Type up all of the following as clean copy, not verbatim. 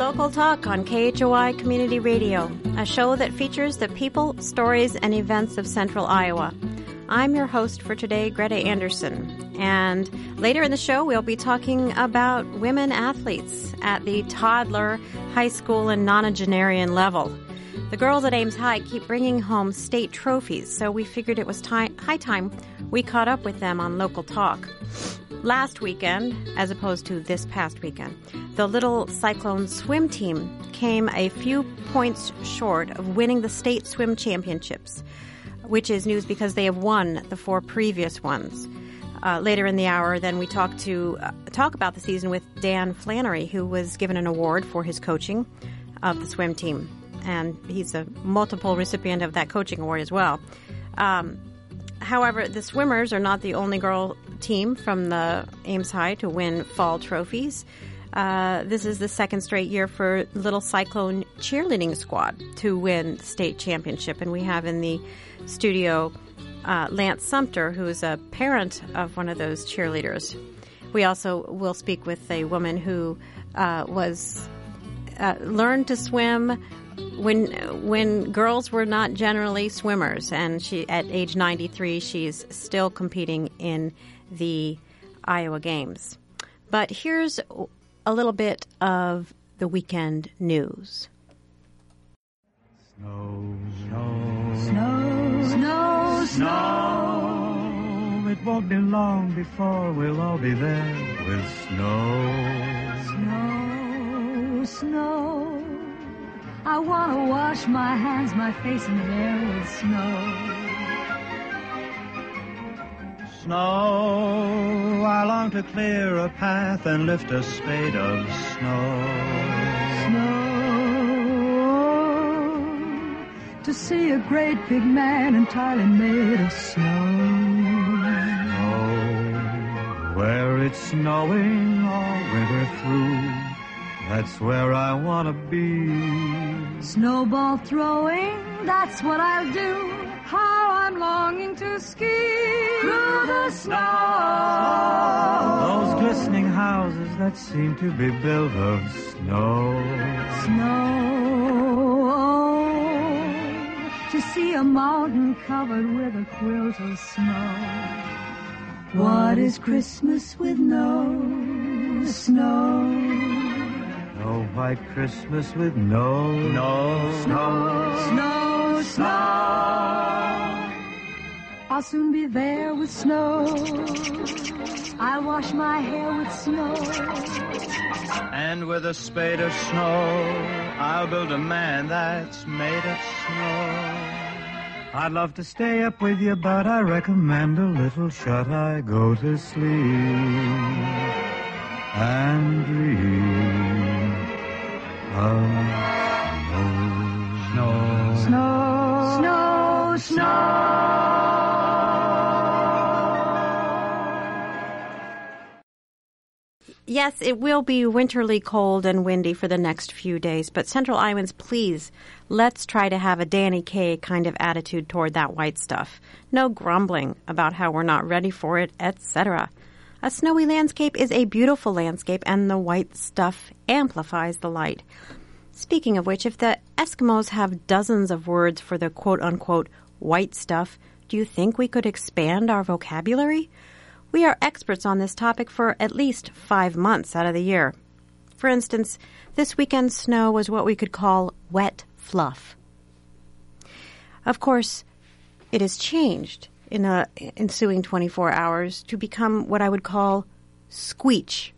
Local Talk on KHOI Community Radio, a show that features the people, stories, and events of Central Iowa. I'm your host for today, Greta Anderson, and later in the show we'll be talking about women athletes at the toddler, high school, and nonagenarian level. The girls at Ames High keep bringing home state trophies, so we figured it was high time we caught up with them on Local Talk. Last weekend, as opposed to this past weekend, the Little Cyclone swim team came a few points short of winning the state swim championships, which is news because they have won the 4 previous ones. Later in the hour, then we talk about the season with Dan Flannery, who was given an award for his coaching of the swim team. And he's a multiple recipient of that coaching award as well. However, the swimmers are not the only girl team from the Ames High to win fall trophies. This is the second straight year for Little Cyclone cheerleading squad to win the state championship. And we have in the studio Lance Sumter, who is a parent of one of those cheerleaders. We also will speak with a woman who learned to swim when girls were not generally swimmers, and she, at age 93, she's still competing in the Iowa Games. But here's a little bit of the weekend news. Snow, snow, snow, snow, snow. It won't be long before we'll all be there with snow. Snow, snow. I want to wash my hands, my face, and hair with snow. Snow, I long to clear a path and lift a spade of snow. Snow, to see a great big man entirely made of snow. Snow, where it's snowing all winter through. That's where I want to be. Snowball throwing, that's what I'll do. How I'm longing to ski through the snow. Those glistening houses that seem to be built of snow. Snow, oh, to see a mountain covered with a quilt of snow. What is Christmas with no snow? No white Christmas with no snow, snow, snow. I'll soon be there with snow. I'll wash my hair with snow. And with a spade of snow, I'll build a man that's made of snow. I'd love to stay up with you, but I recommend a little shut-eye. Go to sleep and dream of snow, snow, snow, snow. Yes, it will be winterly cold and windy for the next few days, but Central Iowans, please, let's try to have a Danny Kaye kind of attitude toward that white stuff. No grumbling about how we're not ready for it, etc. A snowy landscape is a beautiful landscape, and the white stuff amplifies the light. Speaking of which, if the Eskimos have dozens of words for the quote-unquote white stuff, do you think we could expand our vocabulary? We are experts on this topic for at least 5 months out of the year. For instance, this weekend's snow was what we could call wet fluff. Of course, it has changed in the ensuing 24 hours to become what I would call squeech.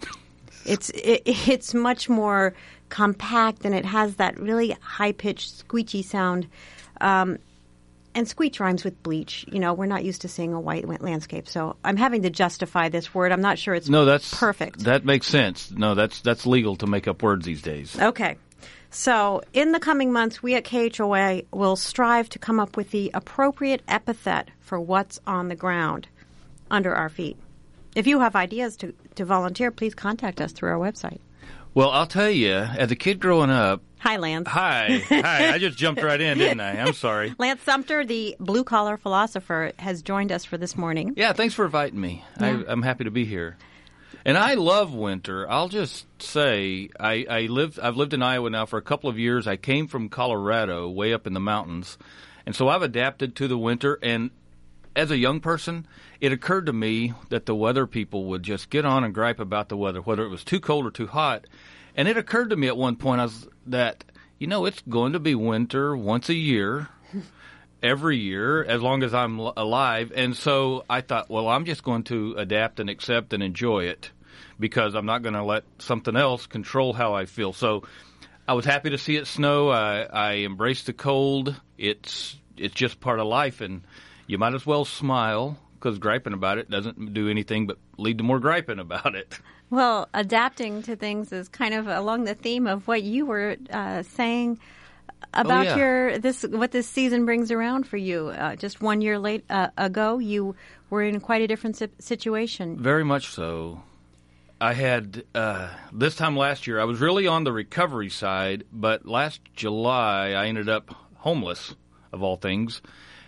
It's much more compact, and it has that really high-pitched, squeechy sound. And squeech rhymes with bleach. You know, we're not used to seeing a white landscape, so I'm having to justify this word. I'm not sure it's perfect. That makes sense. No, that's legal to make up words these days. Okay. So in the coming months, we at KHOA will strive to come up with the appropriate epithet for what's on the ground under our feet. If you have ideas to volunteer, please contact us through our website. Well, I'll tell you, as a kid growing up... Hi, Lance. Hi. I just jumped right in, didn't I? I'm sorry. Lance Sumter, the blue-collar philosopher, has joined us for this morning. Yeah, thanks for inviting me. Yeah. I'm happy to be here. And I love winter. I'll just say I've lived in Iowa now for a couple of years. I came from Colorado, way up in the mountains, and so I've adapted to the winter. And as a young person, it occurred to me that the weather people would just get on and gripe about the weather, whether it was too cold or too hot. And it occurred to me at one point that it's going to be winter once a year. Every year, as long as I'm alive. And so I thought, well, I'm just going to adapt and accept and enjoy it because I'm not going to let something else control how I feel. So I was happy to see it snow. I embraced the cold. It's just part of life, and you might as well smile because griping about it doesn't do anything but lead to more griping about it. Well, adapting to things is kind of along the theme of what you were saying about what this season brings around for you. Just 1 year ago, you were in quite a different situation. Very much so. I had, this time last year, I was really on the recovery side, but last July I ended up homeless, of all things.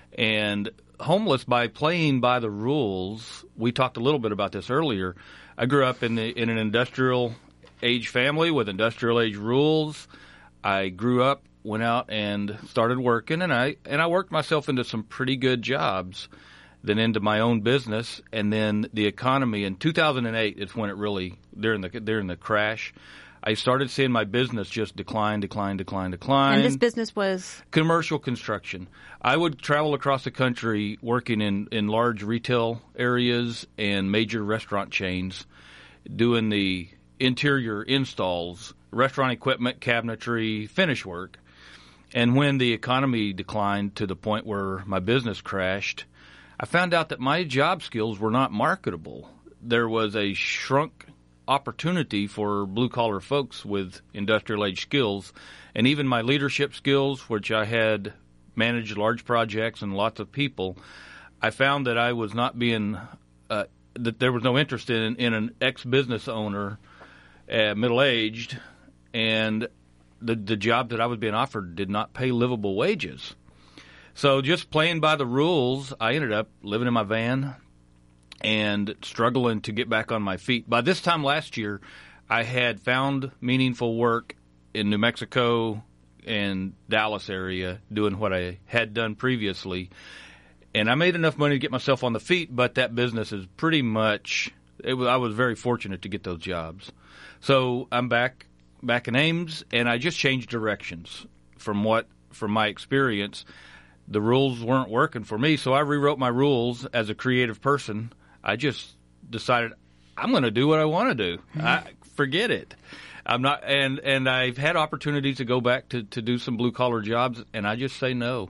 And homeless by playing by the rules. We talked a little bit about this earlier. I grew up in an industrial age family with industrial age rules. I grew up, went out and started working, and I worked myself into some pretty good jobs, then into my own business, and then the economy in 2008 is when it really during the crash, I started seeing my business just decline. And this business was commercial construction. I would travel across the country working in large retail areas and major restaurant chains, doing the interior installs, restaurant equipment, cabinetry, finish work. And when the economy declined to the point where my business crashed, I found out that my job skills were not marketable. There was a shrunk opportunity for blue-collar folks with industrial-age skills, and even my leadership skills, which I had managed large projects and lots of people, I found that I was not being that there was no interest in an ex-business owner, middle-aged, and the job that I was being offered did not pay livable wages. So just playing by the rules, I ended up living in my van and struggling to get back on my feet. By this time last year, I had found meaningful work in New Mexico and Dallas area doing what I had done previously. And I made enough money to get myself on the feet, but that business is pretty much, I was very fortunate to get those jobs. So I'm back in Ames, and I just changed directions from my experience. The rules weren't working for me, so I rewrote my rules as a creative person. I just decided I'm going to do what I want to do. Forget it. I'm not, and I've had opportunities to go back to do some blue collar jobs, and I just say no.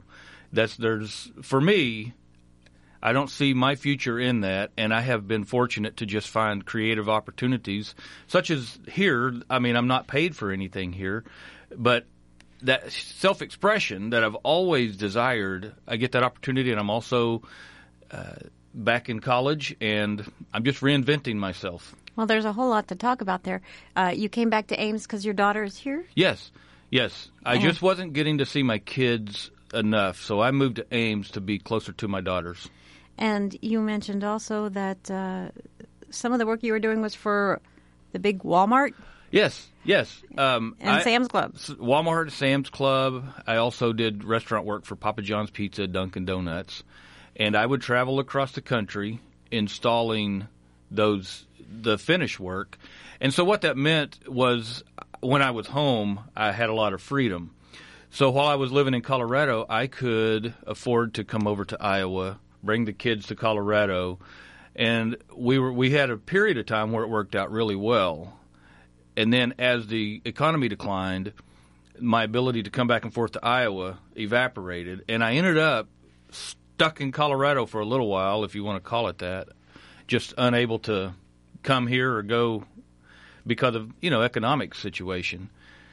For me, I don't see my future in that, and I have been fortunate to just find creative opportunities, such as here. I mean, I'm not paid for anything here, but that self-expression that I've always desired, I get that opportunity, and I'm also back in college, and I'm just reinventing myself. Well, there's a whole lot to talk about there. You came back to Ames because your daughter is here? Yes. I just wasn't getting to see my kids enough, so I moved to Ames to be closer to my daughters. And you mentioned also that some of the work you were doing was for the big Walmart? Yes. And Sam's Club. Walmart, Sam's Club. I also did restaurant work for Papa John's Pizza, Dunkin' Donuts. And I would travel across the country installing the finish work. And so what that meant was when I was home, I had a lot of freedom. So while I was living in Colorado, I could afford to come over to Iowa, bring the kids to Colorado, and we had a period of time where it worked out really well. And then as the economy declined, my ability to come back and forth to Iowa evaporated, and I ended up stuck in Colorado for a little while, if you want to call it that, just unable to come here or go because of, economic situation.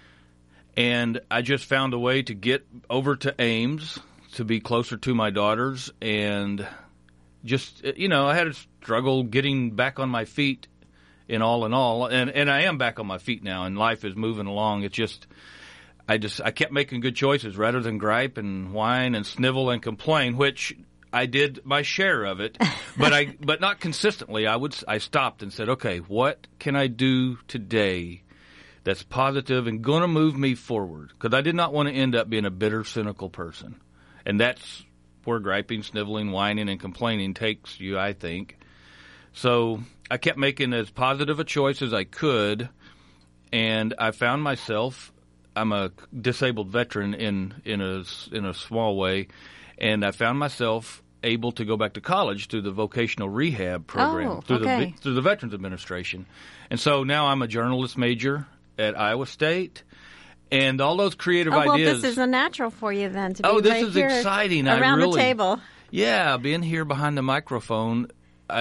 And I just found a way to get over to Ames to be closer to my daughters, and just, I had a struggle getting back on my feet in all, and I am back on my feet now, and life is moving along. It's just, I kept making good choices rather than gripe and whine and snivel and complain, which I did my share of it, but not consistently. I stopped and said, okay, what can I do today that's positive and going to move me forward? Because I did not want to end up being a bitter, cynical person. And that's where griping, sniveling, whining, and complaining takes you, I think. So I kept making as positive a choice as I could, and I found myself, I'm a disabled veteran in a small way, and I found myself able to go back to college through the vocational rehab program, through the Veterans Administration. And so now I'm a journalist major at Iowa State, and all those creative ideas. Well, this is a natural for you then to be this is exciting. Around the table. Yeah, being here behind the microphone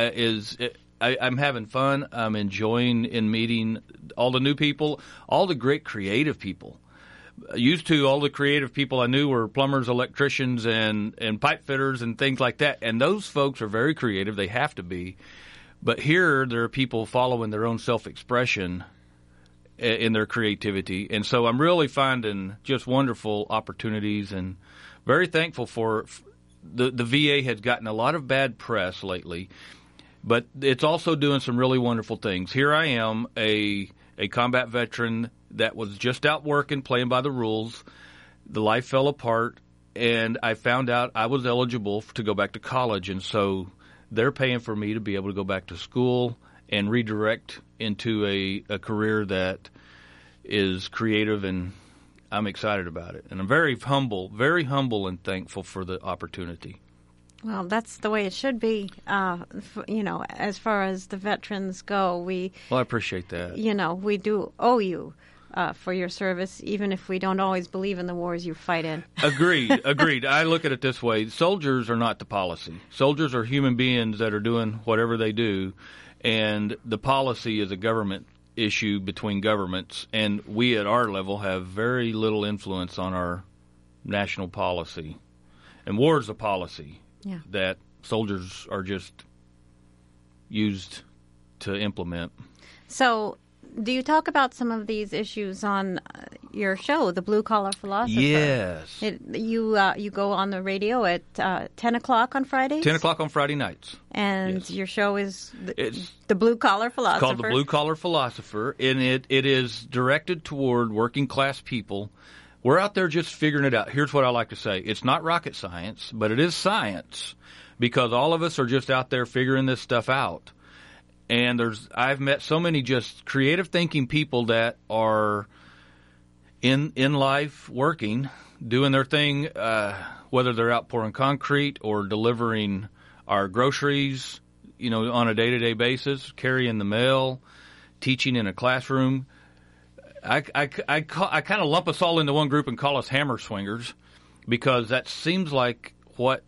I'm having fun. I'm enjoying in meeting all the new people, all the great creative people. Used to, all the creative people I knew were plumbers, electricians, and pipe fitters and things like that. And those folks are very creative. They have to be. But here, there are people following their own self-expression in their creativity. And so I'm really finding just wonderful opportunities and very thankful for the VA has gotten a lot of bad press lately, but it's also doing some really wonderful things. Here I am, a combat veteran that was just out working, playing by the rules. The life fell apart, and I found out I was eligible to go back to college, and so they're paying for me to be able to go back to school and redirect into a career that is creative, and I'm excited about it. And I'm very humble and thankful for the opportunity. Well, that's the way it should be. As far as the veterans go, Well, I appreciate that. We do owe you for your service, even if we don't always believe in the wars you fight in. Agreed. I look at it this way. Soldiers are not the policy. Soldiers are human beings that are doing whatever they do, and the policy is a government issue between governments, and we at our level have very little influence on our national policy. And war is a policy. Yeah. That soldiers are just used to implement. So, do you talk about some of these issues on your show, The Blue Collar Philosopher? Yes. You go on the radio at 10 o'clock on Fridays? 10 o'clock on Friday nights. And yes. Your show is The Blue Collar Philosopher? It's called The Blue Collar Philosopher, and it is directed toward working class people. We're out there just figuring it out. Here's what I like to say. It's not rocket science, but it is science, because all of us are just out there figuring this stuff out. And I've met so many just creative thinking people that are in life working, doing their thing, whether they're out pouring concrete or delivering our groceries, on a day-to-day basis, carrying the mail, teaching in a classroom. I kind of lump us all into one group and call us hammer swingers, because that seems like what,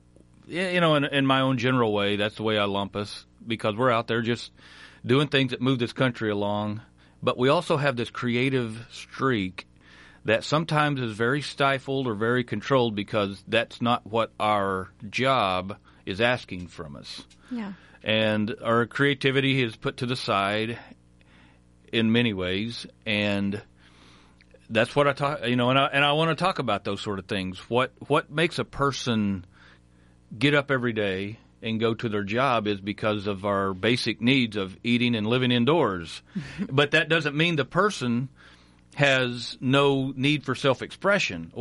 in my own general way, that's the way I lump us, because we're out there just doing things that move this country along. But we also have this creative streak that sometimes is very stifled or very controlled, because that's not what our job is asking from us. Yeah. And our creativity is put to the side in many ways, and that's what I talk. And I want to talk about those sort of things. What makes a person get up every day and go to their job is because of our basic needs of eating and living indoors. But that doesn't mean the person has no need for self-expression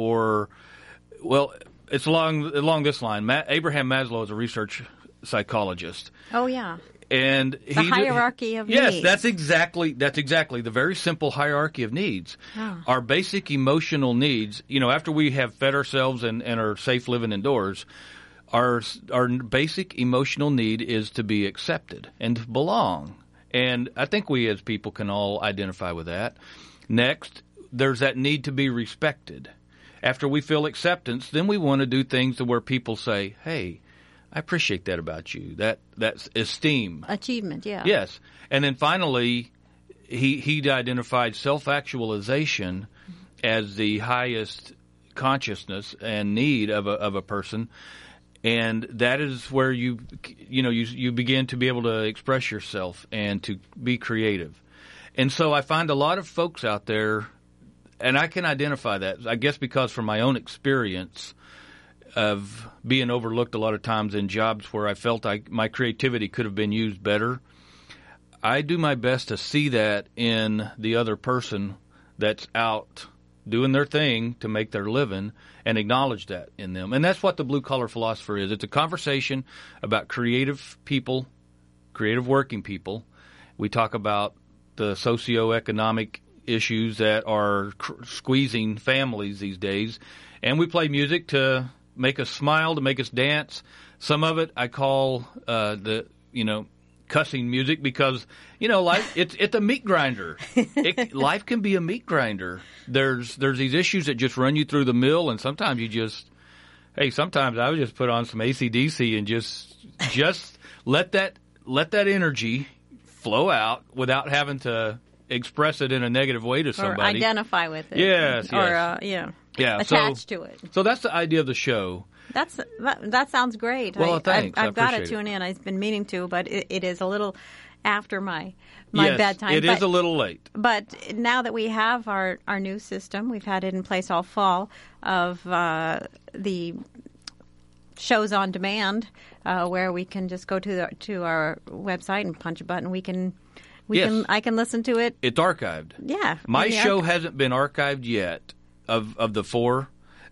it's along this line. Abraham Maslow is a research psychologist. Oh, yeah. And the hierarchy of needs. Yes, that's exactly the very simple hierarchy of needs. Oh. Our basic emotional needs, after we have fed ourselves and are safe living indoors, our basic emotional need is to be accepted and to belong. And I think we as people can all identify with that. Next, there's that need to be respected. After we feel acceptance, then we want to do things to where people say, hey, I appreciate that about you. That's esteem. Achievement, yeah. Yes. And then finally, he identified self-actualization as the highest consciousness and need of a person. And that is where you begin to be able to express yourself and to be creative. And so I find a lot of folks out there, and I can identify that, I guess, because from my own experience, of being overlooked a lot of times in jobs where I felt my creativity could have been used better. I do my best to see that in the other person that's out doing their thing to make their living and acknowledge that in them. And that's what the Blue Collar Philosopher is. It's a conversation about creative people, creative working people. We talk about the socioeconomic issues that are squeezing families these days. And we play music to make us smile, to make us dance. Some of it I call cussing music because, life it's a meat grinder. Life can be a meat grinder. There's these issues that just run you through the mill, and sometimes sometimes I would just put on some AC/DC and just let that energy flow out without having to express it in a negative way to somebody. Or identify with it. Yes. Or, attached to it. So that's the idea of the show. That sounds great. Well, thanks. I've got to tune in. I've been meaning to, but it is a little after my bedtime. It is a little late. But now that we have our new system, we've had it in place all fall of the shows on demand, where we can just go to our website and punch a button. I can listen to it. It's archived. Yeah. My show hasn't been archived yet of the four.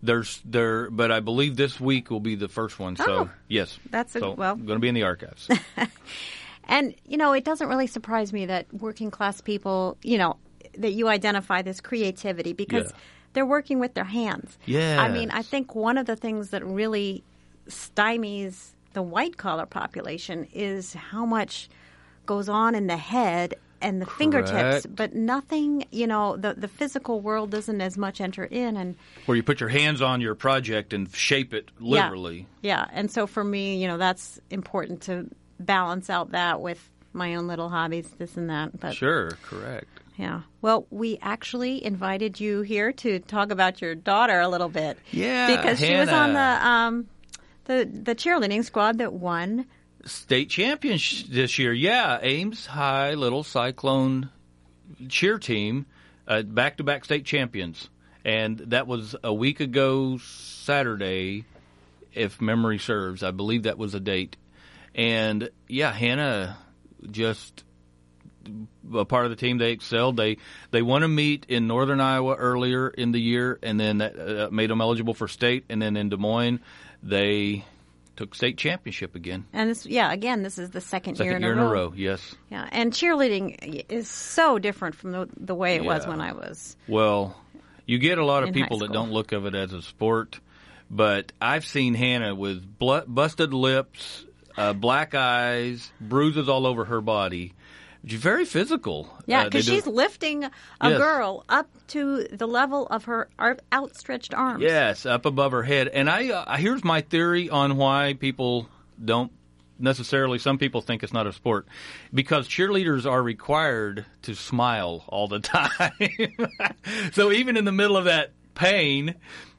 But I believe this week will be the first one. So yes, going to be in the archives. And it doesn't really surprise me that working class people, that you identify this creativity because they're working with their hands. Yeah. I mean, I think one of the things that really stymies the white collar population is how much goes on in the head and the fingertips, but nothing, the physical world doesn't as much enter in. And where you put your hands on your project and shape it literally. Yeah. And so for me, that's important to balance out that with my own little hobbies, this and that. But sure, correct. Yeah. Well, we actually invited you here to talk about your daughter a little bit. Yeah, because she was on the cheerleading squad that won state champions this year. Yeah, Ames High Little Cyclone cheer team, back-to-back state champions. And that was a week ago Saturday, if memory serves. I believe that was the date. And, yeah, Hannah just a part of the team. They excelled. They won a meet in northern Iowa earlier in the year, and then that made them eligible for state. And then in Des Moines, they took state championship again. And this is the second year in a row. Yes. Yeah, and cheerleading is so different from the way it was when I was. Well, you get a lot of people that don't look at it as a sport, but I've seen Hannah with busted lips, black eyes, bruises all over her body. She's very physical. Yeah, because she's lifting a girl up to the level of her outstretched arms. Yes, up above her head. And here's my theory on why people don't necessarily, some people think it's not a sport. Because cheerleaders are required to smile all the time. So even in the middle of that pain,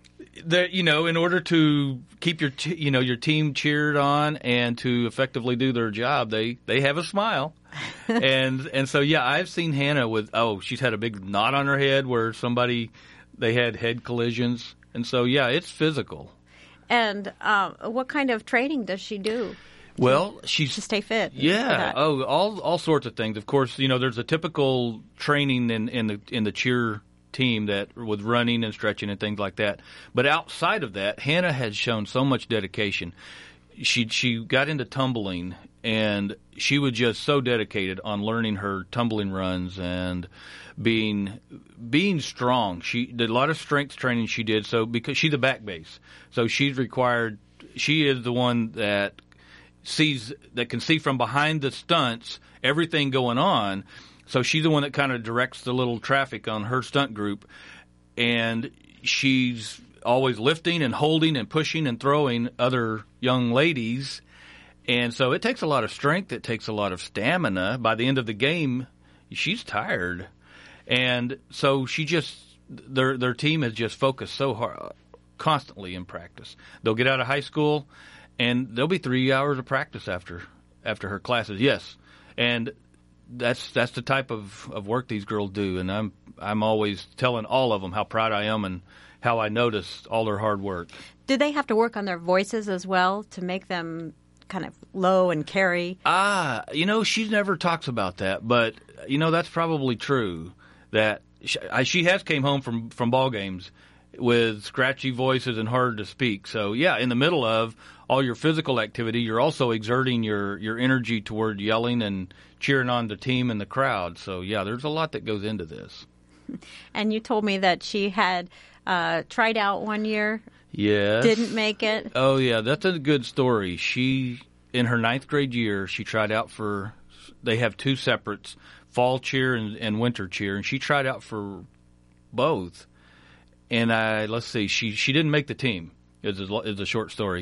in order to keep your team cheered on and to effectively do their job, they have a smile. and so I've seen Hannah with she's had a big knot on her head where they had head collisions, and so it's physical. And what kind of training does she do? Well, she's to stay fit. Yeah. All sorts of things. Of course, there's a typical training in the cheer team that with running and stretching and things like that. But outside of that, Hannah has shown so much dedication. She got into tumbling, and she was just so dedicated on learning her tumbling runs and being strong. She did a lot of strength training. She did so because she's a back base, so she's required. She is the one that can see from behind the stunts everything going on. So she's the one that kind of directs the little traffic on her stunt group, and she's always lifting and holding and pushing and throwing other young ladies. And so it takes a lot of strength. It takes a lot of stamina. By the end of the game, she's tired. And so their team has just focused so hard, constantly in practice. They'll get out of high school, and there'll be 3 hours of practice after her classes. Yes. And that's the type of work these girls do. And I'm always telling all of them how proud I am and how I noticed all their hard work. Do they have to work on their voices as well to make them kind of low and carry? She never talks about that, but that's probably true. That she has came home from ball games with scratchy voices and hard to speak. So yeah, in the middle of all your physical activity, you're also exerting your energy toward yelling and cheering on the team and the crowd. So yeah, there's a lot that goes into this. And you told me that she had tried out one year. Yes. Didn't make it. Oh yeah, that's a good story. She, in her 9th grade year, she tried out for, they have 2 separates, fall cheer and winter cheer, and she tried out for both. And she didn't make the team. It's a short story.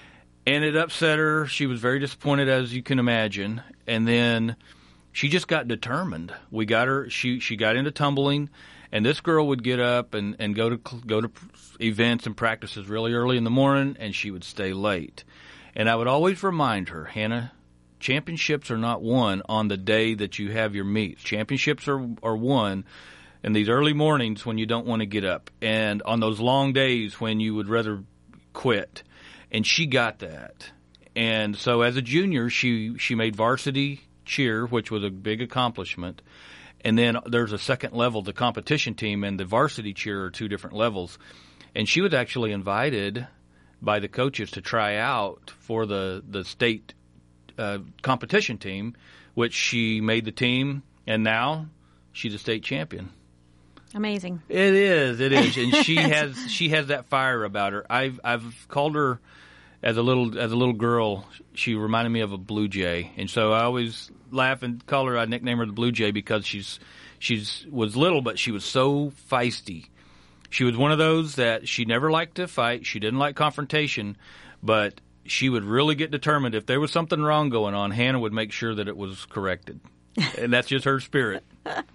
And it upset her. She was very disappointed, as you can imagine. And then she just got determined. We got her. She got into tumbling, and this girl would get up and go to events and practices really early in the morning, and she would stay late. And I would always remind her, Hannah, championships are not won on the day that you have your meets. Championships are won in these early mornings when you don't want to get up, and on those long days when you would rather quit. And she got that. And so as a junior, she made varsity cheer, which was a big accomplishment. And then there's a second level, the competition team, and the varsity cheer are 2 different levels. And she was actually invited by the coaches to try out for the state competition team, which she made the team, and now she's a state champion. Amazing. It is, and she has that fire about her. I've called her as a little girl. She reminded me of a blue jay, and so I always laugh and call her. I nickname her the Blue Jay because she was little, but she was so feisty. She was one of those that she never liked to fight. She didn't like confrontation, but she would really get determined. If there was something wrong going on, Hannah would make sure that it was corrected, and that's just her spirit.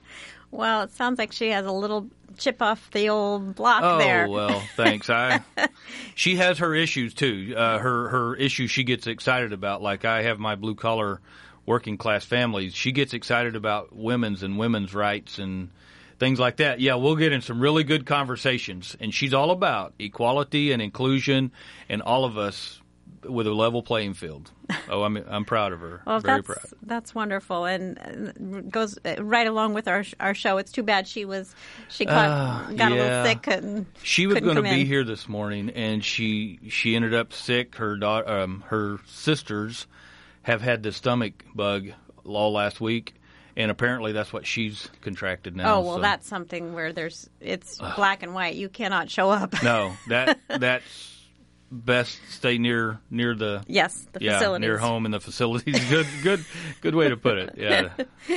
Well, it sounds like she has a little chip off the old block there. Oh, well, thanks. She has her issues, too. Her issues she gets excited about, like I have my blue-collar working-class families. She gets excited about women's rights and things like that. Yeah, we'll get in some really good conversations. And she's all about equality and inclusion and all of us with a level playing field. Oh, I'm proud of her. Well, very proud. That's wonderful, and goes right along with our show. It's too bad she got a little sick and she was going to be here this morning, and she ended up sick. Her sisters have had the stomach bug all last week, and apparently that's what she's contracted now. Oh well, that's something where it's black and white. You cannot show up. No, that's. Best stay near the facilities. Near home in the facilities. Good way to put it. Yeah.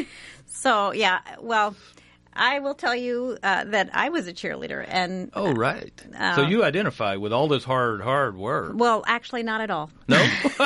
So well, I will tell you that I was a cheerleader, and oh right. So you identify with all this hard work. Well, actually, not at all. No.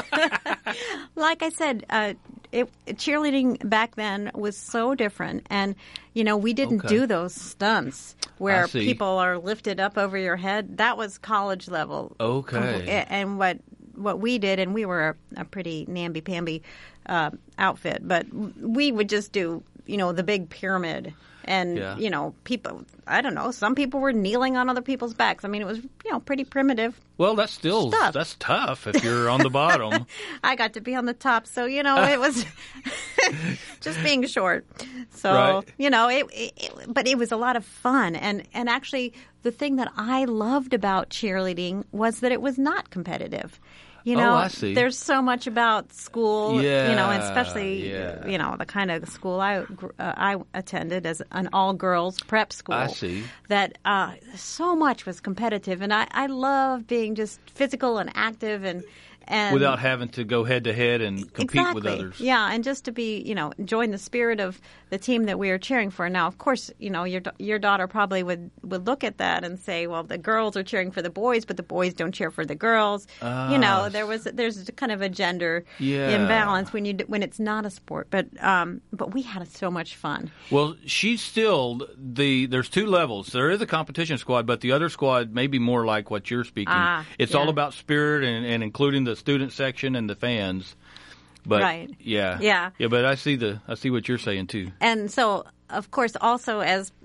Like I said, cheerleading back then was so different, and we didn't do those stunts where people are lifted up over your head. That was college level. Okay. And what we did, and we were a pretty namby-pamby outfit, but we would just do, the big pyramid. And, people, I don't know, some people were kneeling on other people's backs. I mean, it was, pretty primitive. Well, that's tough if you're on the bottom. I got to be on the top, so, it was just being short. So, right. But it was a lot of fun. And actually, the thing that I loved about cheerleading was that it was not competitive. I see. There's so much about school, and especially, the kind of school I attended as an all-girls prep school. I see. That so much was competitive, and I love being just physical and active and without having to go head-to-head and compete with others. Yeah, and just to be, join the spirit of the team that we are cheering for. Now, of course, your daughter probably would look at that and say, well, the girls are cheering for the boys, but the boys don't cheer for the girls. There's kind of a gender imbalance when it's not a sport. But we had so much fun. Well, she's still there's 2 levels. There is a competition squad, but the other squad may be more like what you're speaking. It's all about spirit and including the student section and the fans. But right. Yeah, but I see what you're saying too. And so, of course, also as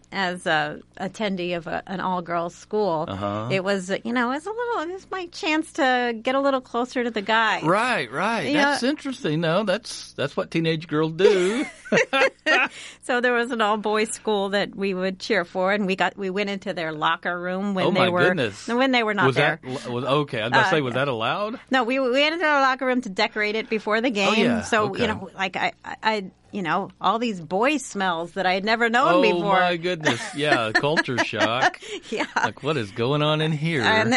as a attendee of an all-girls school, it was, it was my chance to get a little closer to the guys. Right. That's interesting. No, that's what teenage girls do. So there was an all-boys school that we would cheer for, and we went into their locker room when they were not there. Okay, I was going to say, was that allowed? No, we went into our locker room to decorate it before the game. Oh, yeah. So okay. I all these boy smells that I had never known before. Oh my goodness! Yeah, culture shock. Yeah, like what is going on in here? And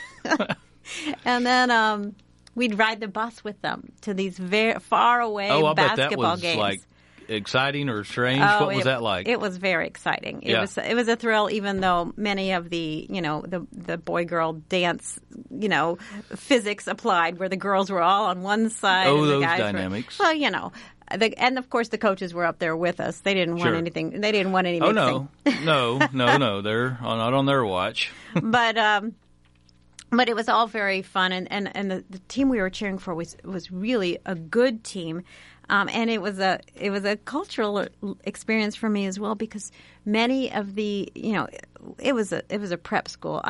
then we'd ride the bus with them to these very far away basketball bet that was games. Like exciting or strange? What was that like? It was very exciting. It was a thrill, even though many of the the boy girl dance physics applied, where the girls were all on one side. Oh, and the those guys dynamics. Well, and of course the coaches were up there with us. They didn't want anything. They didn't want any Oh mixing. no, they're not on their watch. But it was all very fun, and the team we were cheering for was really a good team. And it was a cultural experience for me as well, because many of the it was a prep school.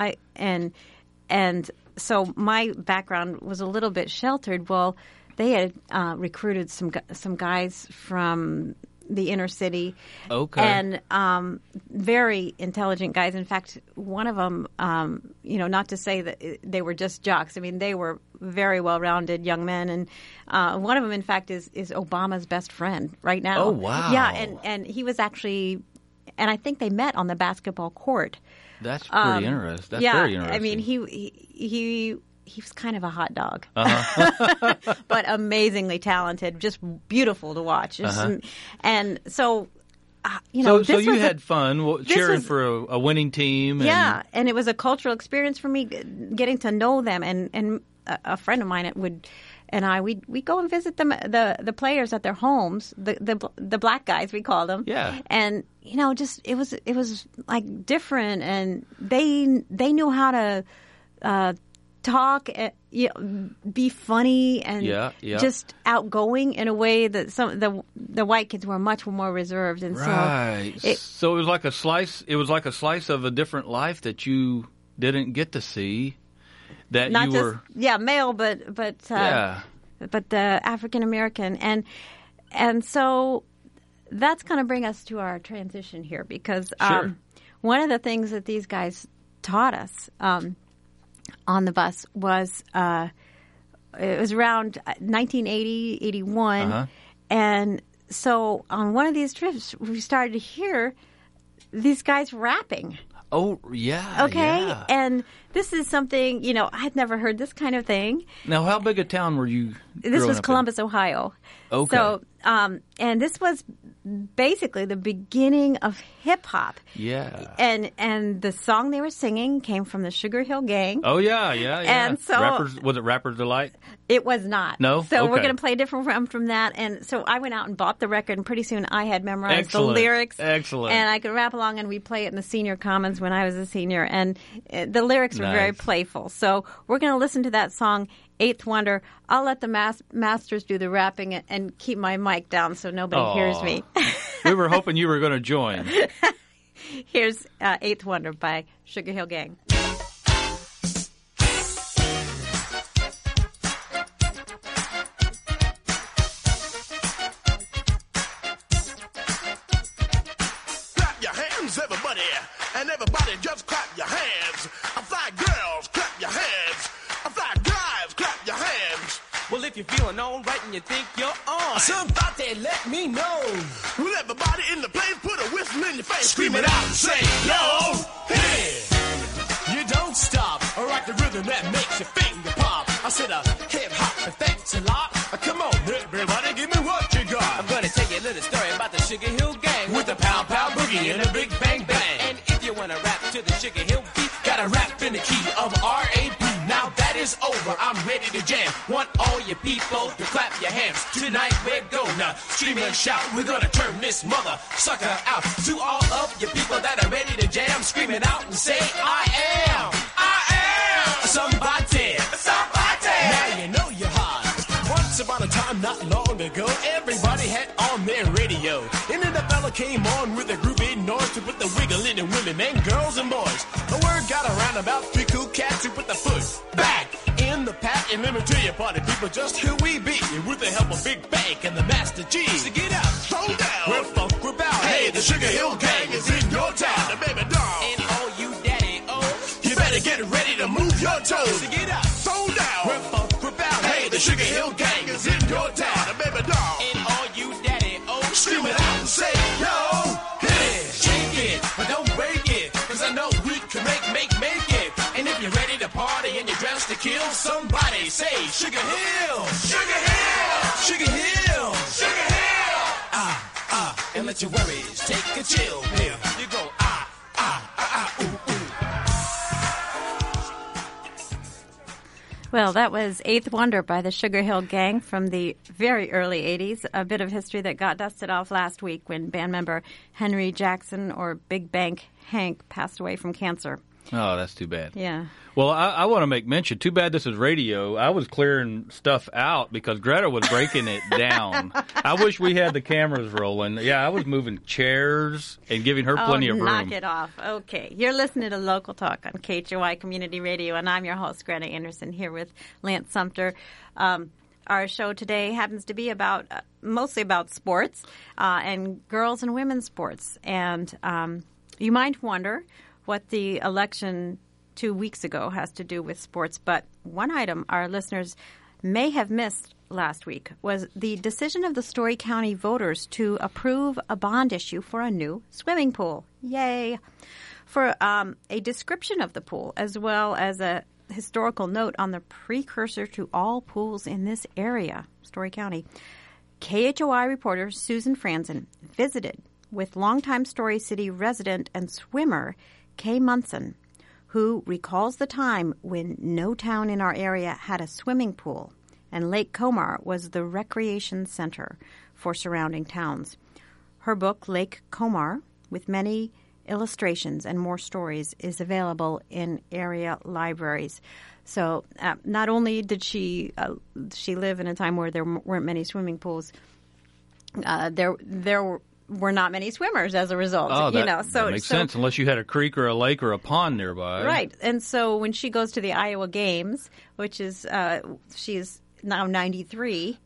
And so my background was a little bit sheltered. Well, they had recruited some guys from the inner city. Okay. And very intelligent guys. In fact, one of them, not to say that they were just jocks. I mean, they were very well-rounded young men. And one of them, in fact, is Obama's best friend right now. Oh, wow. Yeah, and he was actually – and I think they met on the basketball court. That's pretty interesting. That's very interesting. I mean, he was kind of a hot dog, but amazingly talented, just beautiful to watch. And so, so you had fun cheering for a winning team. And it was a cultural experience for me, getting to know them. And a friend of mine we'd go and visit them, the players at their homes, the black guys, we called them. Yeah. And it was like different, and they knew how to talk, be funny, and just outgoing in a way that some the white kids were much more reserved. And so it was like a slice. It was like a slice of a different life that you didn't get to see. That not you just were male, but the African American, and so that's going to bring us to our transition here, because one of the things that these guys taught us on the bus was it was around 1980, 81, and so on one of these trips we started to hear these guys rapping. Oh, yeah. Okay. Yeah. And this is something, I'd never heard this kind of thing. Now, how big a town were you? This was Columbus, Ohio. Okay. So, and this was basically the beginning of hip hop. Yeah. And the song they were singing came from the Sugar Hill Gang. Oh, yeah. And so was it Rapper's Delight? It was not. No? So okay. We're going to play a different from that. And so I went out and bought the record, and pretty soon I had memorized the lyrics. Excellent. And I could rap along, and we'd play it in the senior commons when I was a senior. And the lyrics were very playful. So we're going to listen to that song, Eighth Wonder. I'll let the masters do the rapping and keep my mic down so nobody hears me. We were hoping you were going to join. Here's Eighth Wonder by Sugar Hill Gang. Clap your hands, everybody, and everybody just clap your hands. Fly girls, clap your hands. Fly guys, clap your hands. Well, if you're feeling all right and you think you're on, somebody let me know. Well, everybody in the place put a whistle in your face. Scream it out and say, yo, hey. You don't stop, or rock the rhythm that makes your finger pop. I said hip hop, and thanks a lot. Come on, everybody, give me what you got. I'm gonna tell you a little story about the Sugar Hill Gang, with the pow pow boogie and a big bang bang. And if you wanna rap to the Sugar Hill beat, gotta rap in the key of R.A.P. Now that is over, I'm ready to jam. Want all you people to clap your hands. Tonight we're gonna scream and shout. We're gonna turn this mother sucker out. To all of you people that are ready to jam, scream it out and say, I am somebody. Now you know you're hot. Once upon a time, not long ago, everybody had on their radio. And then the fella came on with a groovy noise to put the wiggle in the women, men, girls, and boys. The word got around about three cool cats who put the foot back in the pack. And let me tell you, party people, just who we be. With the help of Big Bank and the Master G. So get out, throw down, we're funk, we're bound. Hey, the Sugar Hill Gang is in your town. The baby doll. And all you daddy-o, you better get ready to move your toes. So get out, throw down, we're funk, we're bound. Hey, the Sugar Hill Gang is in your town. The baby doll. And all you daddy-o, scream it out and say, yo, hit it, shake it, but don't break it. Cause I know we can make it. And if you're ready to party and you're dressed to kill, somebody say, Sugar Hill, Sugar Hill, Sugar Hill, Sugar Hill. And let your worries take a chill pill. You go, ooh, ooh. Well, that was Eighth Wonder by the Sugar Hill Gang from the very early 80s, a bit of history that got dusted off last week when band member Henry Jackson, or Big Bank Hank, passed away from cancer. Oh, that's too bad. Yeah. Well, I want to make mention, too bad this is radio. I was clearing stuff out because Greta was breaking it down. I wish we had the cameras rolling. Yeah, I was moving chairs and giving her plenty of room. Knock it off. Okay. You're listening to Local Talk on KHOI Community Radio, and I'm your host, Greta Anderson, here with Lance Sumter. Our show today happens to be about mostly about sports and girls and women's sports. And you might wonder what the election 2 weeks ago has to do with sports, but one item our listeners may have missed last week was the decision of the Story County voters to approve a bond issue for a new swimming pool. Yay! For a description of the pool, as well as a historical note on the precursor to all pools in this area, Story County, KHOI reporter Susan Franzen visited with longtime Story City resident and swimmer Kay Munson, who recalls the time when no town in our area had a swimming pool, and Lake Comar was the recreation center for surrounding towns. Her book, Lake Comar, with many illustrations and more stories, is available in area libraries. So not only did she live in a time where there weren't many swimming pools, there were not many swimmers as a result. Oh, that makes sense, unless you had a creek or a lake or a pond nearby. Right. And so when she goes to the Iowa Games, which is she's now 93,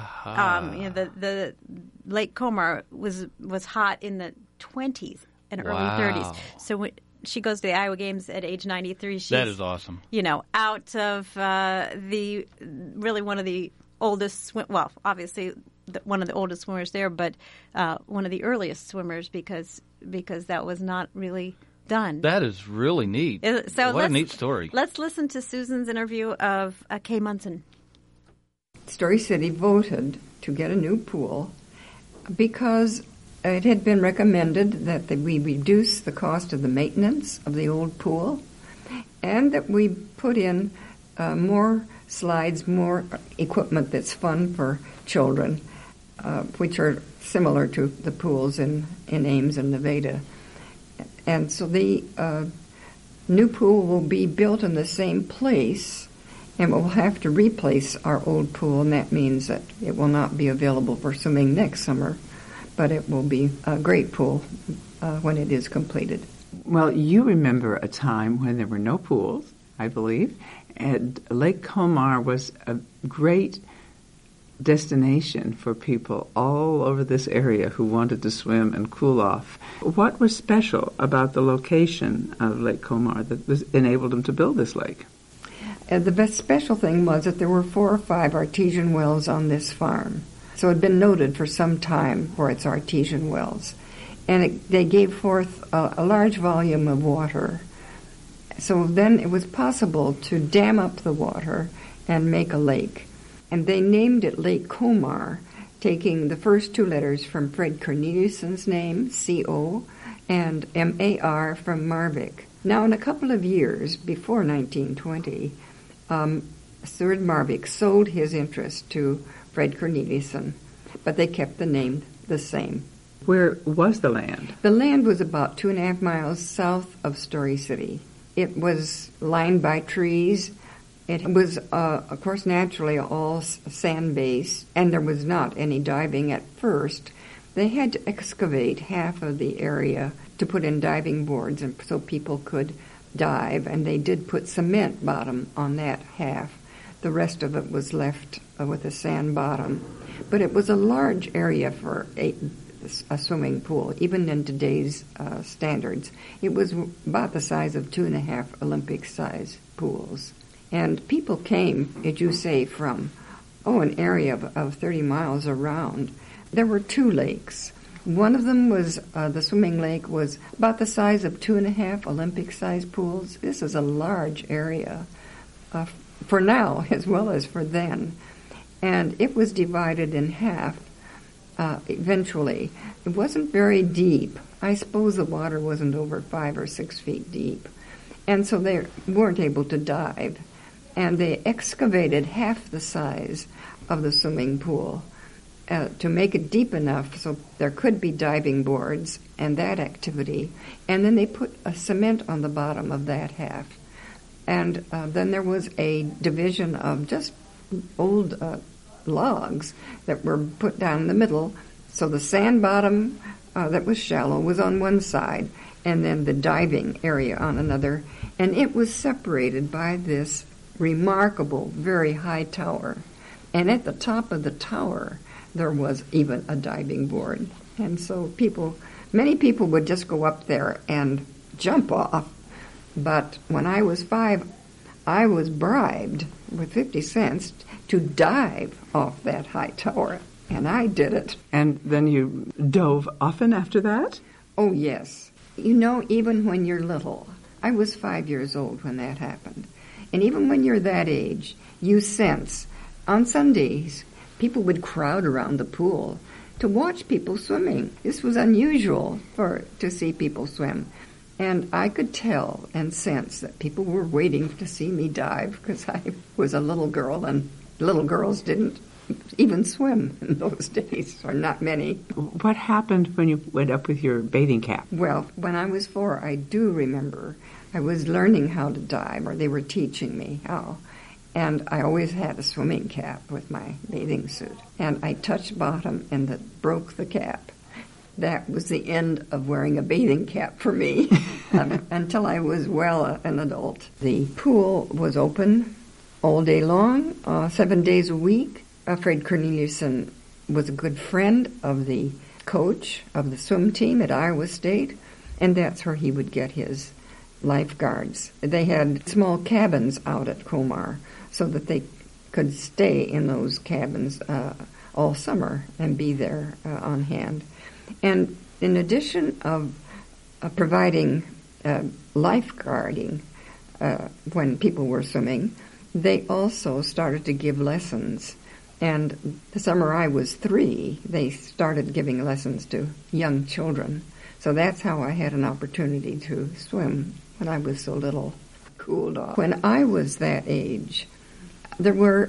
the Lake Comar was hot in the 20s and early 30s. So when she goes to the Iowa Games at age 93, she's, that is awesome. Out of really one of the oldest obviously one of the oldest swimmers there, but one of the earliest swimmers because that was not really done. That is really neat. What a neat story. Let's listen to Susan's interview of Kay Munson. Story City voted to get a new pool because it had been recommended that we reduce the cost of the maintenance of the old pool and that we put in more slides, more equipment that's fun for children, which are similar to the pools in Ames and Nevada. And so the new pool will be built in the same place, and we'll have to replace our old pool, and that means that it will not be available for swimming next summer, but it will be a great pool when it is completed. Well, you remember a time when there were no pools, I believe, and Lake Comar was a great destination for people all over this area who wanted to swim and cool off. What was special about the location of Lake Comar that enabled them to build this lake? The best special thing was that there were 4 or 5 artesian wells on this farm. So it had been noted for some time for its artesian wells. And they gave forth a large volume of water. So then it was possible to dam up the water and make a lake. And they named it Lake Comar, taking the first 2 letters from Fred Corneliuson's name, C-O, and M-A-R from Marvick. Now, in a couple of years before 1920, Stuart Marvick sold his interest to Fred Corneliuson, but they kept the name the same. Where was the land? The land was about 2.5 miles south of Story City. It was lined by trees, It was, of course, naturally all sand-based, and there was not any diving at first. They had to excavate half of the area to put in diving boards and so people could dive, and they did put cement bottom on that half. The rest of it was left with a sand bottom. But it was a large area for a swimming pool, even in today's standards. It was about the size of 2.5 Olympic-size pools. And people came, as you say, from, an area of 30 miles around. There were 2 lakes. One of them was, the swimming lake was about the size of 2.5 Olympic-sized pools. This is a large area for now as well as for then. And it was divided in half eventually. It wasn't very deep. I suppose the water wasn't over 5 or 6 feet deep. And so they weren't able to dive. And they excavated half the size of the swimming pool to make it deep enough so there could be diving boards and that activity. And then they put a cement on the bottom of that half. And then there was a division of just old logs that were put down the middle. So the sand bottom that was shallow was on one side, and then the diving area on another. And it was separated by this remarkable, very high tower. And at the top of the tower, there was even a diving board. And so many people would just go up there and jump off. But when I was 5, I was bribed with 50 cents to dive off that high tower. And I did it. And then you dove often after that? Oh, yes. You know, even when you're little, I was 5 years old when that happened. And even when you're that age, you sense, on Sundays, people would crowd around the pool to watch people swimming. This was unusual to see people swim. And I could tell and sense that people were waiting to see me dive because I was a little girl, and little girls didn't even swim in those days, or not many. What happened when you went up with your bathing cap? Well, when I was 4, I do remember I was learning how to dive, or they were teaching me how. And I always had a swimming cap with my bathing suit. And I touched bottom and that broke the cap. That was the end of wearing a bathing cap for me until I was an adult. The pool was open all day long, 7 days a week. Fred Corneliuson was a good friend of the coach of the swim team at Iowa State, and that's where he would get his lifeguards. They had small cabins out at Comar so that they could stay in those cabins all summer and be there on hand. And in addition of providing lifeguarding when people were swimming, they also started to give lessons. And the summer I was 3, they started giving lessons to young children. So that's how I had an opportunity to swim when I was so little, cooled off. When I was that age, there were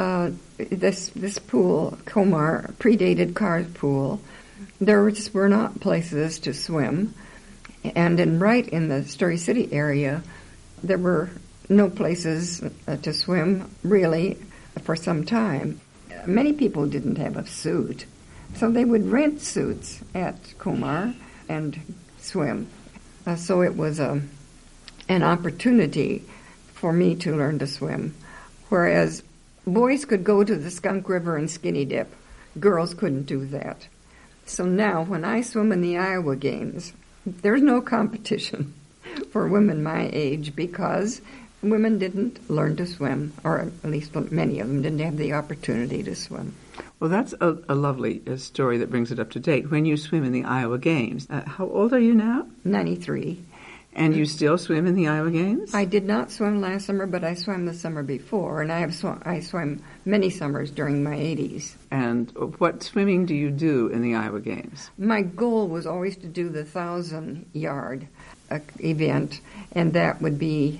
this pool, Comar, predated Carr's Pool. There just were not places to swim. And right in the Story City area, there were no places to swim, really, for some time. Many people didn't have a suit, so they would rent suits at Comar and swim. So it was an opportunity for me to learn to swim, whereas boys could go to the Skunk River and skinny dip. Girls couldn't do that. So now, when I swim in the Iowa Games, there's no competition for women my age because women didn't learn to swim, or at least many of them didn't have the opportunity to swim. Well, that's a lovely story that brings it up to date. When you swim in the Iowa Games, how old are you now? 93. And you still swim in the Iowa Games? I did not swim last summer, but I swam the summer before, and I swam many summers during my 80s. And what swimming do you do in the Iowa Games? My goal was always to do the 1,000-yard event, and that would be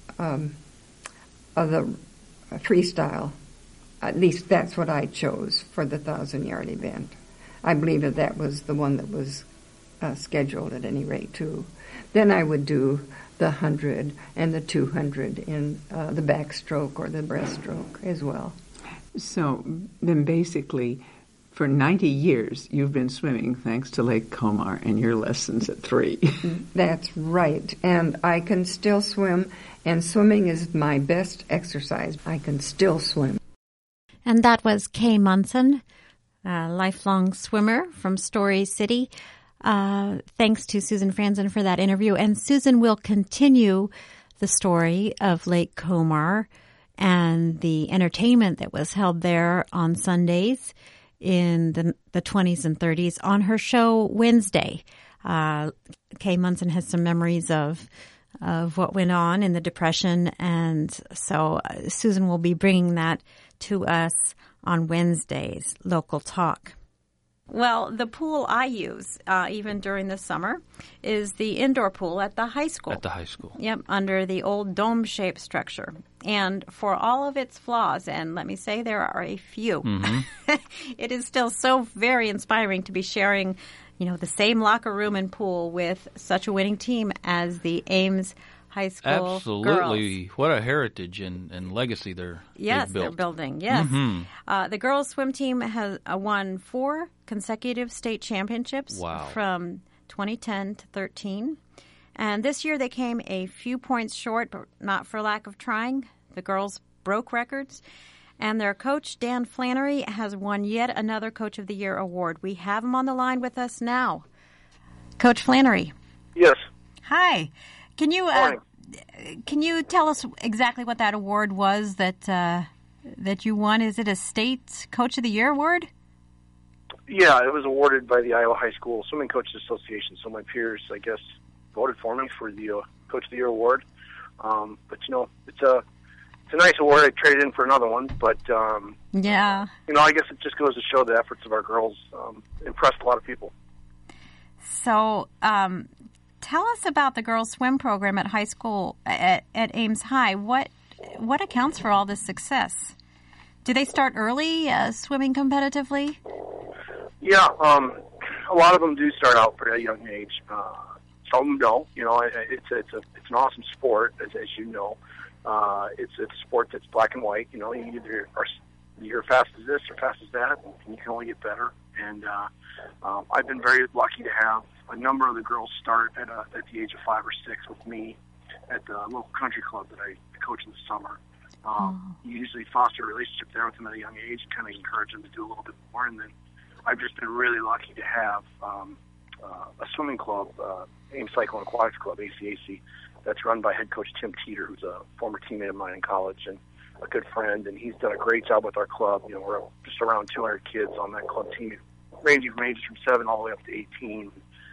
the freestyle. At least that's what I chose for the 1,000-yard event. I believe that was the one that was scheduled at any rate, too. Then I would do the 100 and the 200 in the backstroke or the breaststroke as well. So then basically, for 90 years, you've been swimming thanks to Lake Comar and your lessons at 3. That's right. And I can still swim, and swimming is my best exercise. I can still swim. And that was Kay Munson, a lifelong swimmer from Story City. Thanks to Susan Franzen for that interview. And Susan will continue the story of Lake Comar and the entertainment that was held there on Sundays in the 20s and 30s on her show Wednesday. Kay Munson has some memories of what went on in the Depression, and so Susan will be bringing that to us on Wednesdays, Local Talk. Well, the pool I use, even during the summer, is the indoor pool at the high school. At the high school. Yep, under the old dome-shaped structure. And for all of its flaws, and let me say there are a few, it is still so very inspiring to be sharing, the same locker room and pool with such a winning team as the Ames High School Absolutely. girls. What a heritage and legacy they've built. They're building. Yes. Mm-hmm. The girls' swim team has won 4 consecutive state championships from 2010 to 13. And this year they came a few points short, but not for lack of trying. The girls broke records. And their coach, Dan Flannery, has won yet another Coach of the Year award. We have him on the line with us now. Coach Flannery. Yes. Hi. Can you tell us exactly what that award was that you won? Is it a state Coach of the Year award? Yeah, it was awarded by the Iowa High School Swimming Coaches Association. So my peers, I guess, voted for me for the Coach of the Year award. But it's a nice award. I traded in for another one, but yeah, I guess it just goes to show the efforts of our girls impressed a lot of people. So. Tell us about the girls' swim program at high school at Ames High. What accounts for all this success? Do they start early swimming competitively? Yeah, a lot of them do start out at a young age. Some don't. It's an awesome sport, as you know. It's a sport that's black and white. You're fast as this or fast as that, and you can only get better. And I've been very lucky to have a number of the girls start at the age of 5 or 6 with me at the local country club that I coach in the summer. You usually foster a relationship there with them at a young age and kind of encourage them to do a little bit more. And then I've just been really lucky to have a swimming club, Ames Cycle and Aquatics Club, ACAC, that's run by head coach Tim Teeter, who's a former teammate of mine in college and a good friend. And he's done a great job with our club. We're just around 200 kids on that club team, ranging from ages from 7 all the way up to 18.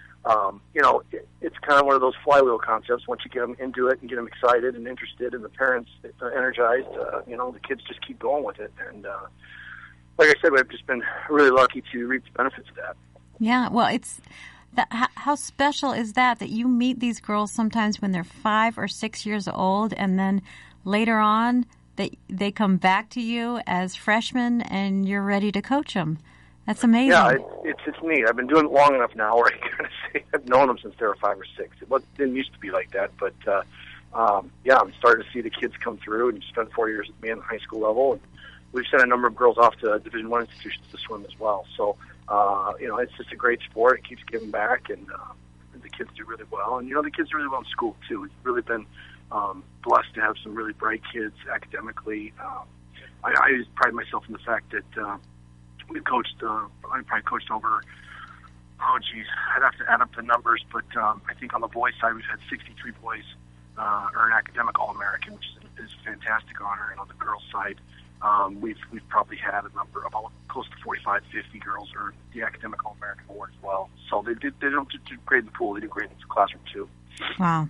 It's kind of one of those flywheel concepts. Once you get them into it and get them excited and interested and the parents energized, the kids just keep going with it. And like I said, we've just been really lucky to reap the benefits of that. Yeah, well, how special is that you meet these girls sometimes when they're 5 or 6 years old, and then later on they come back to you as freshmen and you're ready to coach them. That's amazing. Yeah, it's neat. I've been doing it long enough now where I kind of say I've known them since they were 5 or 6. It didn't used to be like that, but I'm starting to see the kids come through and spend 4 years with me on the high school level. And we've sent a number of girls off to Division I institutions to swim as well. So, it's just a great sport. It keeps giving back, and the kids do really well. And, the kids do really well in school, too. We've really been blessed to have some really bright kids academically. I pride myself in the fact that we've coached, I probably coached over, I'd have to add up the numbers, but I think on the boys' side we've had 63 boys earn academic All-American, which is a fantastic honor. And on the girls' side, we've probably had a number of close to 45, 50 girls earn the academic All-American award as well. So they don't just do great in the pool, they do great in the classroom too. Wow.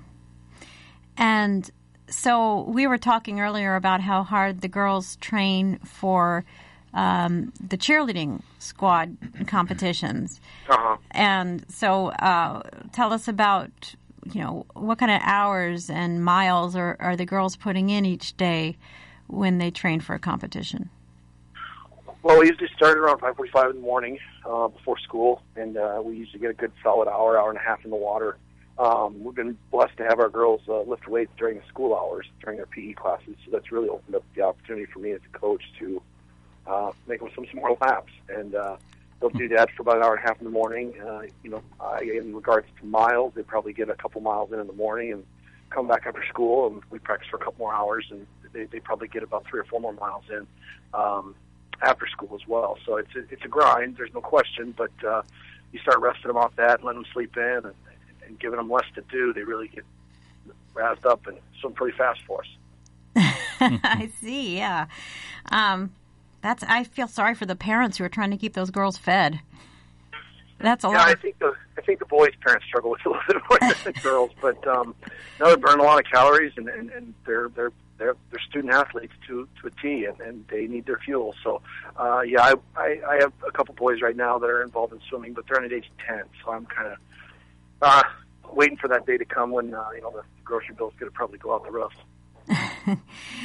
And so we were talking earlier about how hard the girls train for the cheerleading squad competitions. Uh-huh. And so tell us about, what kind of hours and miles are the girls putting in each day when they train for a competition? Well, we usually start around 5:45 in the morning before school, and we usually get a good solid hour and a half in the water We've been blessed to have our girls lift weights during the school hours, during their PE classes. So that's really opened up the opportunity for me as a coach to make them some more laps. And they'll do that for about an hour and a half in the morning. In regards to miles, they probably get a couple miles in the morning and come back after school, and we practice for a couple more hours, and they probably get about 3 or 4 more miles in after school as well. So it's a grind, there's no question, but you start resting them off that and letting them sleep in and giving them less to do, they really get razzed up and swim pretty fast for us. I see, yeah. I feel sorry for the parents who are trying to keep those girls fed. That's a lot. I think the boys' parents struggle with it a little bit more than the girls, but they burn a lot of calories, and they're student athletes to a T, and they need their fuel. So, I have a couple boys right now that are involved in swimming, but they're under the age of 10. So I'm kind of waiting for that day to come when the grocery bill's going to probably go out the roof.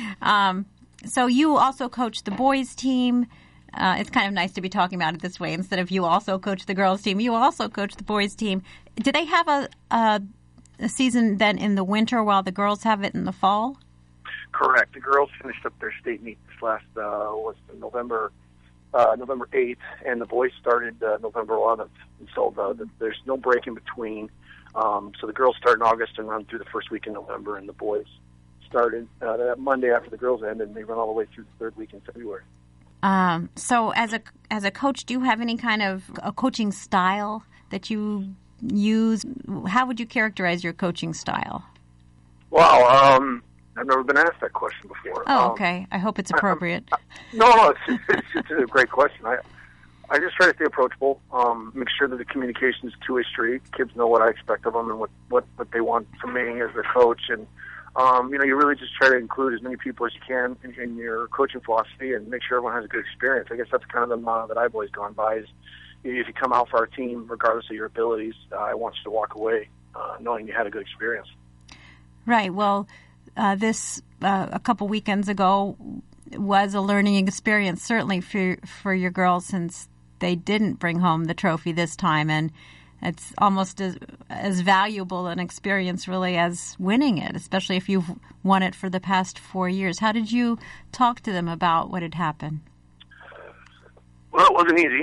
So you also coach the boys' team. It's kind of nice to be talking about it this way instead of you also coach the girls' team. You also coach the boys' team. Do they have a season then in the winter while the girls have it in the fall? Correct. The girls finished up their state meet this last November 8th, and the boys started November 11th. And so there's no break in between. So the girls start in August and run through the first week in November, and the boys started that Monday after the girls end, and they run all the way through the third week in February. So as a coach, do you have any kind of a coaching style that you use? How would you characterize your coaching style? Well, I've never been asked that question before. Oh, okay. I hope it's appropriate. No, it's a great question. I just try to stay approachable, make sure that the communication is two-way street. Kids know what I expect of them and what they want from me as their coach. And, you really just try to include as many people as you can in your coaching philosophy and make sure everyone has a good experience. I guess that's kind of the motto that I've always gone by is if you come out for our team, regardless of your abilities, I want you to walk away knowing you had a good experience. Right. Well, this a couple weekends ago was a learning experience, certainly for your girls, since they didn't bring home the trophy this time, and it's almost as valuable an experience really as winning it, especially if you've won it for the past 4 years. How did you talk to them about what had happened? Well, it wasn't easy.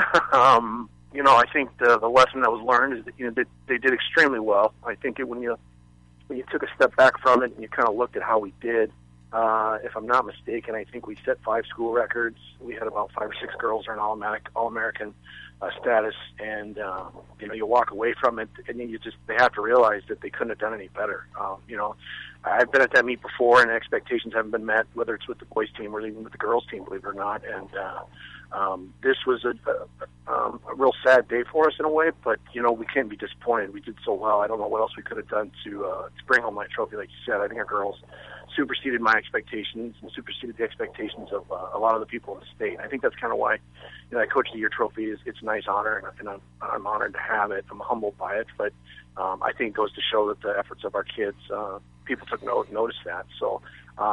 I think the lesson that was learned is that they did extremely well. I think when you took a step back from it and you kind of looked at how we did, if I'm not mistaken, I think we set 5 school records. We had about 5 or 6 girls earn All-American status, and you walk away from it, and they have to realize that they couldn't have done any better. I've been at that meet before, and expectations haven't been met, whether it's with the boys' team or even with the girls' team, believe it or not. And this was a real sad day for us in a way, but we can't be disappointed. We did so well. I don't know what else we could have done to bring home that trophy. Like you said, I think our girls superseded my expectations and superseded the expectations of a lot of the people in the state. And I think that's kind of why that Coach of the Year trophy it's a nice honor, and I'm honored to have it. I'm humbled by it, but I think it goes to show that the efforts of our kids, people took notice that. So,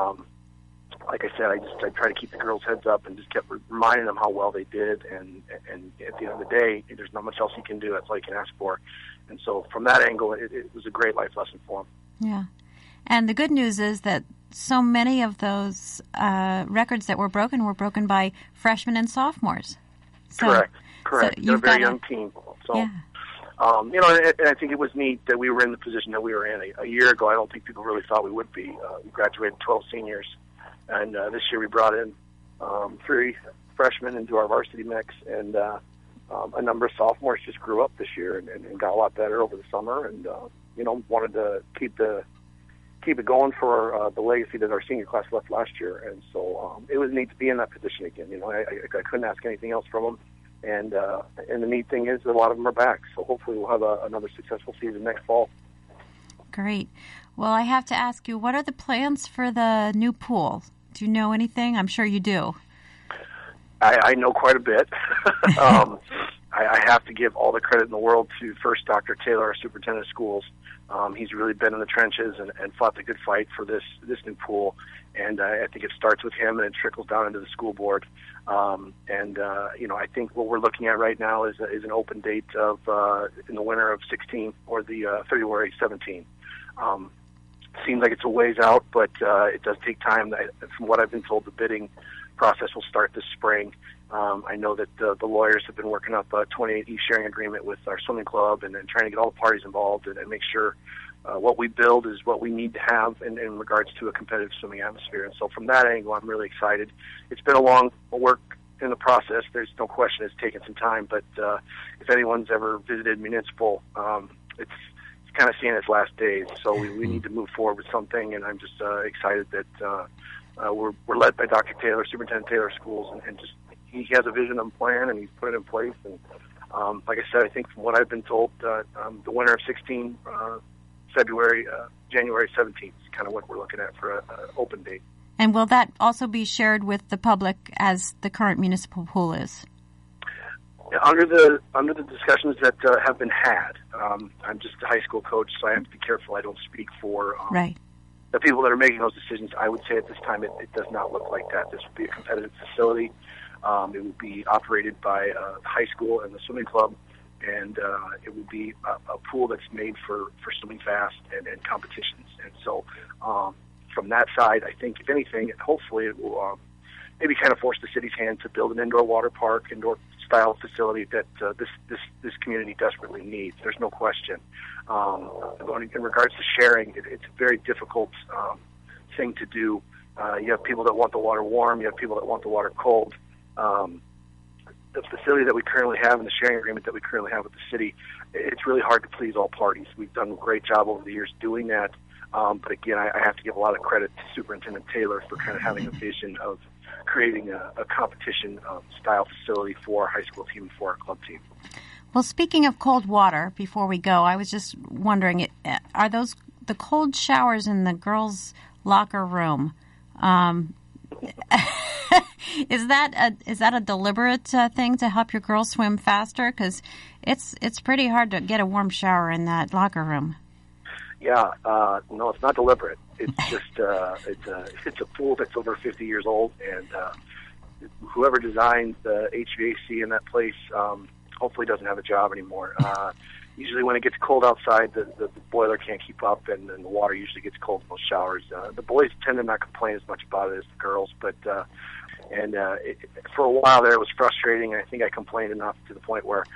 like I said, I try to keep the girls' heads up and just kept reminding them how well they did. And at the end of the day, there's not much else you can do. That's all you can ask for. And so, from that angle, it was a great life lesson for them. Yeah. And the good news is that so many of those records that were broken by freshmen and sophomores. Correct. So you've got a very young team. So, yeah. And I think it was neat that we were in the position that we were in. A year ago, I don't think people really thought we would be. We graduated 12 seniors, and this year we brought in 3 freshmen into our varsity mix, and a number of sophomores just grew up this year and got a lot better over the summer, and wanted to keep it going for the legacy that our senior class left last year. And so it was neat to be in that position again. I couldn't ask anything else from them. And the neat thing is that a lot of them are back. So hopefully we'll have another successful season next fall. Great. Well, I have to ask you, what are the plans for the new pool? Do you know anything? I'm sure you do. I know quite a bit. I have to give all the credit in the world to first Dr. Taylor, our superintendent of schools. He's really been in the trenches and fought the good fight for this new pool. And I think it starts with him and it trickles down into the school board. I think what we're looking at right now is an open date of in the winter of 16 or the February 17. Seems like it's a ways out, but it does take time. From what I've been told, the bidding process will start this spring. I know that the lawyers have been working up a 28E sharing agreement with our swimming club and trying to get all the parties involved and make sure what we build is what we need to have in regards to a competitive swimming atmosphere. And so from that angle, I'm really excited. It's been a long work in the process. There's no question it's taken some time, but if anyone's ever visited Municipal, it's kind of seeing its last days. So we need to move forward with something, and I'm just excited that we're led by Dr. Taylor, Superintendent Taylor Schools, and just he has a vision and plan, and he's put it in place. And like I said, I think from what I've been told, the winter of 16, January 17th is kind of what we're looking at for an open date. And will that also be shared with the public as the current municipal pool is? Under the discussions that have been had, I'm just a high school coach, so I have to be careful I don't speak for right. the people that are making those decisions. I would say at this time it does not look like that. This would be a competitive facility. It would be operated by a high school and the swimming club, and it would be a pool that's made for swimming fast and competitions. And so from that side, I think, if anything, hopefully it will maybe kind of force the city's hand to build an indoor water park, indoor-style facility that this community desperately needs. There's no question. In regards to sharing, it's a very difficult thing to do. You have people that want the water warm. You have people that want the water cold. The facility that we currently have and the sharing agreement that we currently have with the city, it's really hard to please all parties. We've done a great job over the years doing that. But again, I have to give a lot of credit to Superintendent Taylor for kind of having a vision of creating a competition-style facility for our high school team and for our club team. Well, speaking of cold water, before we go, I was just wondering, are those the cold showers in the girls' locker room? Is that a deliberate thing to help your girls swim faster? Because it's pretty hard to get a warm shower in that locker room. Yeah, no, it's not deliberate. It's just it's a pool that's over 50 years old, and whoever designed the HVAC in that place hopefully doesn't have a job anymore. Usually when it gets cold outside, the boiler can't keep up, and the water usually gets cold in those showers. The boys tend to not complain as much about it as the girls, but for a while there it was frustrating, and I think I complained enough to the point where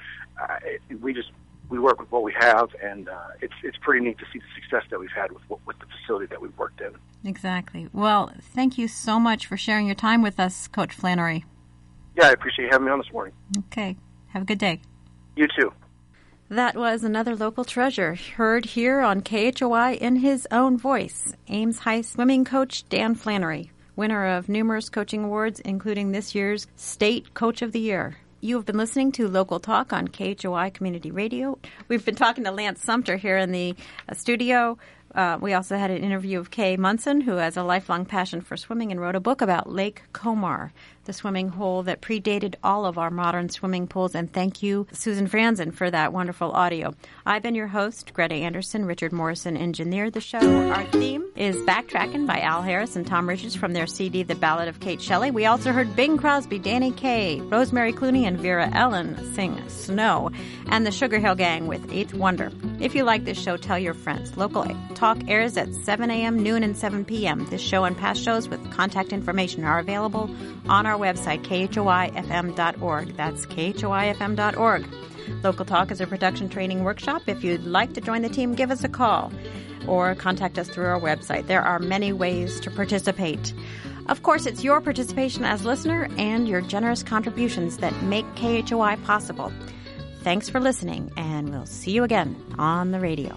we work with what we have, and it's pretty neat to see the success that we've had with the facility that we've worked in. Exactly. Well, thank you so much for sharing your time with us, Coach Flannery. Yeah, I appreciate you having me on this morning. Okay. Have a good day. You too. That was another local treasure heard here on KHOI in his own voice. Ames High swimming coach Dan Flannery, winner of numerous coaching awards, including this year's State Coach of the Year. You have been listening to Local Talk on KHOI Community Radio. We've been talking to Lance Sumter here in the studio. We also had an interview of Kay Munson, who has a lifelong passion for swimming and wrote a book about Lake Comar, the swimming hole that predated all of our modern swimming pools. And thank you, Susan Franzen, for that wonderful audio. I've been your host, Greta Anderson. Richard Morrison engineered the show. Our theme is Backtrackin' by Al Harris and Tom Richards from their CD, The Ballad of Kate Shelley. We also heard Bing Crosby, Danny Kaye, Rosemary Clooney, and Vera Ellen sing Snow, and the Sugar Hill Gang with Eighth Wonder. If you like this show, tell your friends. Local Talk airs at 7 a.m., noon, and 7 p.m. This show and past shows with contact information are available on our website, khoifm.org. That's khoifm.org. Local Talk is a production training workshop. If you'd like to join the team, give us a call or contact us through our website. There are many ways to participate. Of course, it's your participation as listener and your generous contributions that make KHOI possible. Thanks for listening, and we'll see you again on the radio.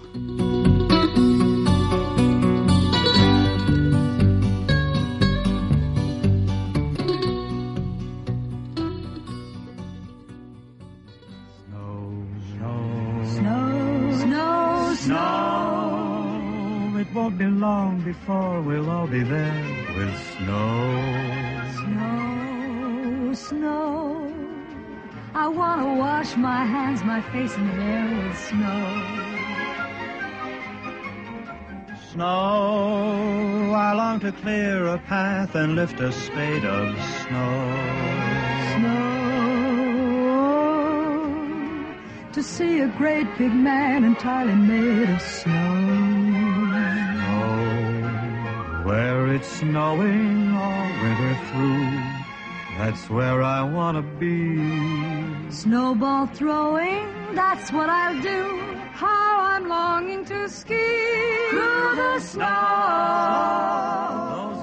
It won't be long before we'll all be there with snow. Snow, snow, I want to wash my hands, my face, and hair with snow. Snow, I long to clear a path and lift a spade of snow. Snow, to see a great big man entirely made of snow. Oh, where it's snowing all winter through, that's where I want to be. Snowball throwing, that's what I'll do. How I'm longing to ski through the snow.